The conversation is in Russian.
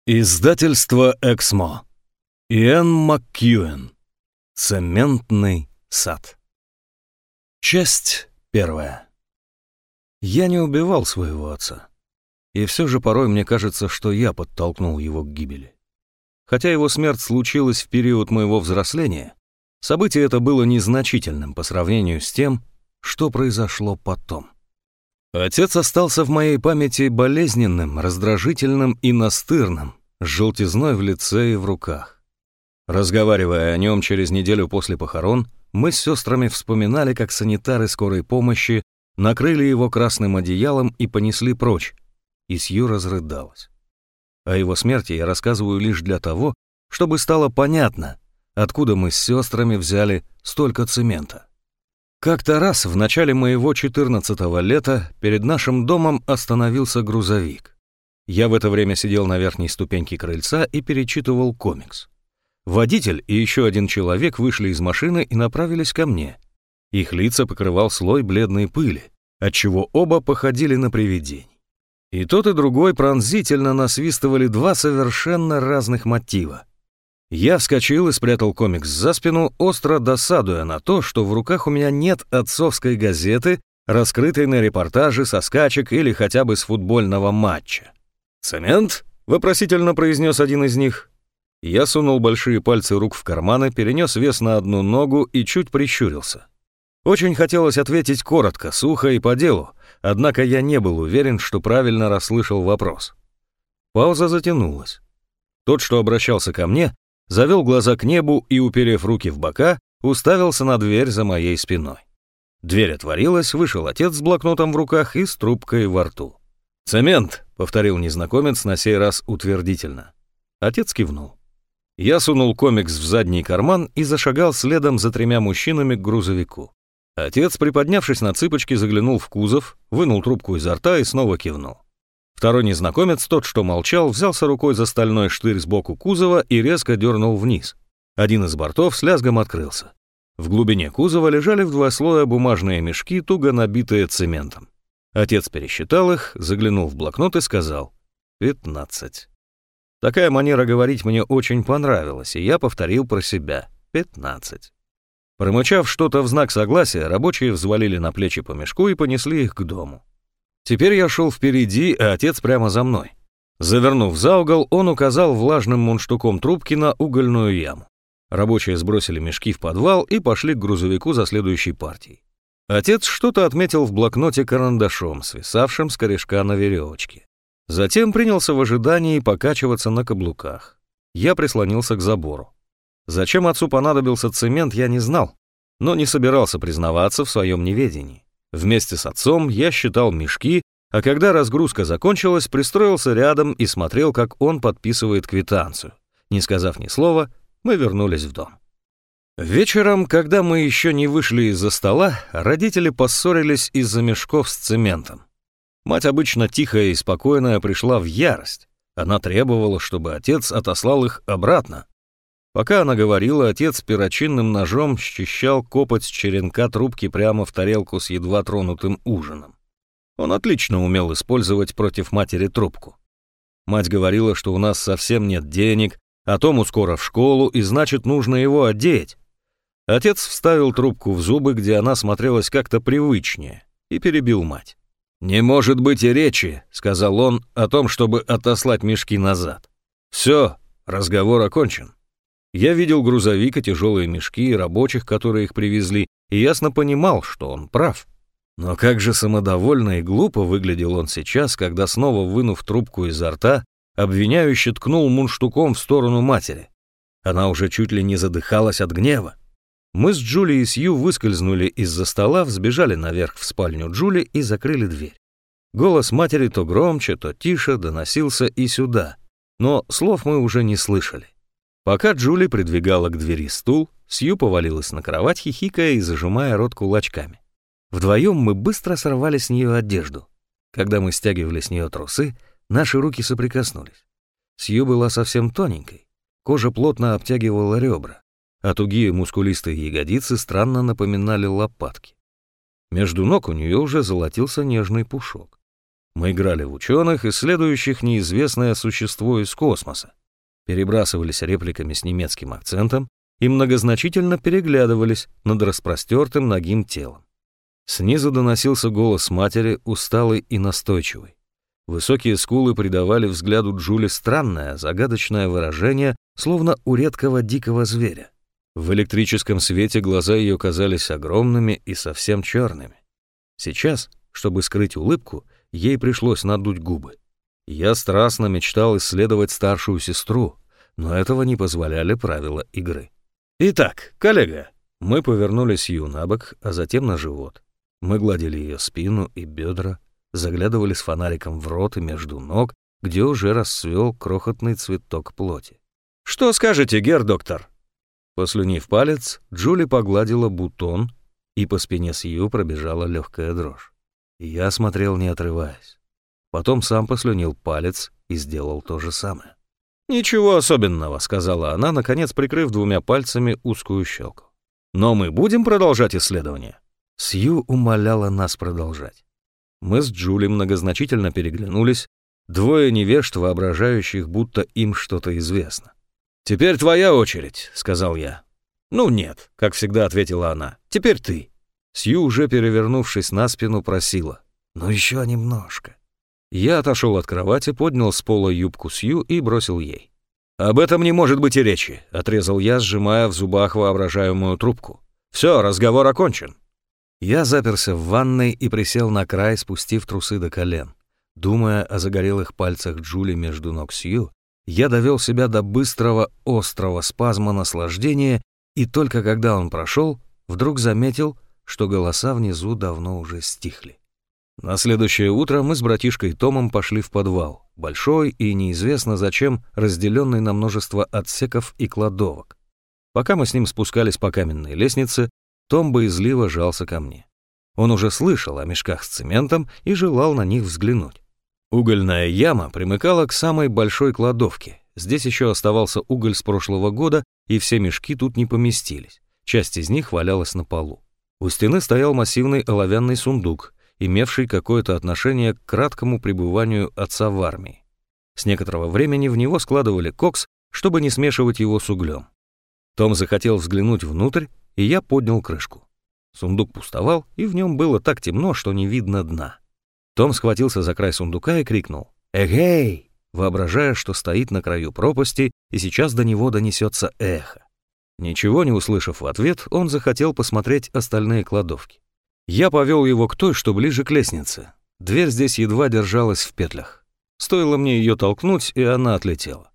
Издательство «Эксмо». Иэн МcEwan. Цементный сад. Часть 1. Я не убивал своего отца. И все же порой мне кажется, что я подтолкнул его к гибели. Хотя его смерть случилась в период моего взросления, событие это было незначительным по сравнению с тем, что произошло потом. Отец остался в моей памяти болезненным, раздражительным и настырным, с желтизной в лице и в руках. Разговаривая о нем через неделю после похорон, мы с сестрами вспоминали, как санитары скорой помощи накрыли его красным одеялом и понесли прочь, и Сью разрыдалась. О его смерти я рассказываю лишь для того, чтобы стало понятно, откуда мы с сестрами взяли столько цемента. Как-то раз в начале моего 14-го лета перед нашим домом остановился грузовик. Я в это время сидел на верхней ступеньке крыльца и перечитывал комикс. Водитель и еще один человек вышли из машины и направились ко мне. Их лица покрывал слой бледной пыли, отчего оба походили на привидений. И тот, и другой пронзительно насвистывали два совершенно разных мотива. Я вскочил и спрятал комикс за спину, остро досадуя на то, что в руках у меня нет отцовской газеты, раскрытой на репортаже со скачек или хотя бы с футбольного матча. «Цемент?» — вопросительно произнес один из них. Я сунул большие пальцы рук в карманы, перенес вес на одну ногу и чуть прищурился. Очень хотелось ответить коротко, сухо и по делу, однако я не был уверен, что правильно расслышал вопрос. Пауза затянулась. Тот, что обращался ко мне, завел глаза к небу и, уперев руки в бока, уставился на дверь за моей спиной. Дверь отворилась, вышел отец с блокнотом в руках и с трубкой во рту. «Цемент», — повторил незнакомец на сей раз утвердительно. Отец кивнул. Я сунул комикс в задний карман и зашагал следом за тремя мужчинами к грузовику. Отец, приподнявшись на цыпочки, заглянул в кузов, вынул трубку изо рта и снова кивнул. Второй незнакомец, тот, что молчал, взялся рукой за стальной штырь сбоку кузова и резко дернул вниз. Один из бортов с лязгом открылся. В глубине кузова лежали в 2 слоя бумажные мешки, туго набитые цементом. Отец пересчитал их, заглянул в блокнот и сказал: 15. Такая манера говорить мне очень понравилась, и я повторил про себя: 15. Промычав что-то в знак согласия, рабочие взвалили на плечи по мешку и понесли их к дому. Теперь я шел впереди, а отец прямо за мной. Завернув за угол, он указал влажным мундштуком трубки на угольную яму. Рабочие сбросили мешки в подвал и пошли к грузовику за следующей партией. Отец что-то отметил в блокноте карандашом, свисавшим с корешка на веревочке. Затем принялся в ожидании покачиваться на каблуках. Я прислонился к забору. Зачем отцу понадобился цемент, я не знал, но не собирался признаваться в своем неведении. Вместе с отцом я считал мешки, а когда разгрузка закончилась, пристроился рядом и смотрел, как он подписывает квитанцию. Не сказав ни слова, мы вернулись в дом. Вечером, когда мы еще не вышли из-за стола, родители поссорились из-за мешков с цементом. Мать, обычно тихая и спокойная, пришла в ярость. Она требовала, чтобы отец отослал их обратно. Пока она говорила, отец перочинным ножом счищал копоть с черенка трубки прямо в тарелку с едва тронутым ужином. Он отлично умел использовать против матери трубку. Мать говорила, что у нас совсем нет денег, а Тому скоро в школу, и значит, нужно его одеть. Отец вставил трубку в зубы, где она смотрелась как-то привычнее, и перебил мать. «Не может быть и речи», — сказал он, — «о том, чтобы отослать мешки назад. Все, разговор окончен». Я видел грузовик и тяжелые мешки, и рабочих, которые их привезли, и ясно понимал, что он прав. Но как же самодовольно и глупо выглядел он сейчас, когда, снова вынув трубку изо рта, обвиняюще ткнул мундштуком в сторону матери. Она уже чуть ли не задыхалась от гнева. Мы с Джули и Сью выскользнули из-за стола, взбежали наверх в спальню Джули и закрыли дверь. Голос матери то громче, то тише доносился и сюда, но слов мы уже не слышали. Пока Джули придвигала к двери стул, Сью повалилась на кровать, хихикая и зажимая рот кулачками. Вдвоем мы быстро сорвали с нее одежду. Когда мы стягивали с нее трусы, наши руки соприкоснулись. Сью была совсем тоненькой, кожа плотно обтягивала ребра, а тугие мускулистые ягодицы странно напоминали лопатки. Между ног у нее уже золотился нежный пушок. Мы играли в ученых, исследующих неизвестное существо из космоса, перебрасывались репликами с немецким акцентом и многозначительно переглядывались над распростертым нагим телом. Снизу доносился голос матери, усталый и настойчивый. Высокие скулы придавали взгляду Джули странное, загадочное выражение, словно у редкого дикого зверя. В электрическом свете глаза ее казались огромными и совсем черными. Сейчас, чтобы скрыть улыбку, ей пришлось надуть губы. Я страстно мечтал исследовать старшую сестру, но этого не позволяли правила игры. «Итак, коллега», мы повернули Сью на бок, а затем на живот. Мы гладили ее спину и бедра, заглядывали с фонариком в рот и между ног, где уже расцвел крохотный цветок плоти. «Что скажете, герр-доктор?» Послюнив палец, Джули погладила бутон, и по спине Сью пробежала легкая дрожь. Я смотрел, не отрываясь. Потом сам послюнил палец и сделал то же самое. «Ничего особенного», — сказала она, наконец прикрыв двумя пальцами узкую щелку. «Но мы будем продолжать исследование?» Сью умоляла нас продолжать. Мы с Джули многозначительно переглянулись, двое невежд, воображающих, будто им что-то известно. «Теперь твоя очередь», — сказал я. «Ну нет», — как всегда ответила она. «Теперь ты». Сью, уже перевернувшись на спину, просила. «Ну еще немножко». Я отошел от кровати, поднял с пола юбку Сью и бросил ей. «Об этом не может быть и речи», — отрезал я, сжимая в зубах воображаемую трубку. «Все, разговор окончен». Я заперся в ванной и присел на край, спустив трусы до колен. Думая о загорелых пальцах Джули между ног Сью, я довел себя до быстрого, острого спазма наслаждения, и только когда он прошел, вдруг заметил, что голоса внизу давно уже стихли. На следующее утро мы с братишкой Томом пошли в подвал, большой и неизвестно зачем разделенный на множество отсеков и кладовок. Пока мы с ним спускались по каменной лестнице, Том боязливо жался ко мне. Он уже слышал о мешках с цементом и желал на них взглянуть. Угольная яма примыкала к самой большой кладовке. Здесь еще оставался уголь с прошлого года, и все мешки тут не поместились. Часть из них валялась на полу. У стены стоял массивный оловянный сундук, имевший какое-то отношение к краткому пребыванию отца в армии. С некоторого времени в него складывали кокс, чтобы не смешивать его с углем. Том захотел взглянуть внутрь, и я поднял крышку. Сундук пустовал, и в нем было так темно, что не видно дна. Том схватился за край сундука и крикнул «Эгей!», воображая, что стоит на краю пропасти, и сейчас до него донесется эхо. Ничего не услышав в ответ, он захотел посмотреть остальные кладовки. Я повел его к той, что ближе к лестнице. Дверь здесь едва держалась в петлях. Стоило мне ее толкнуть, и она отлетела.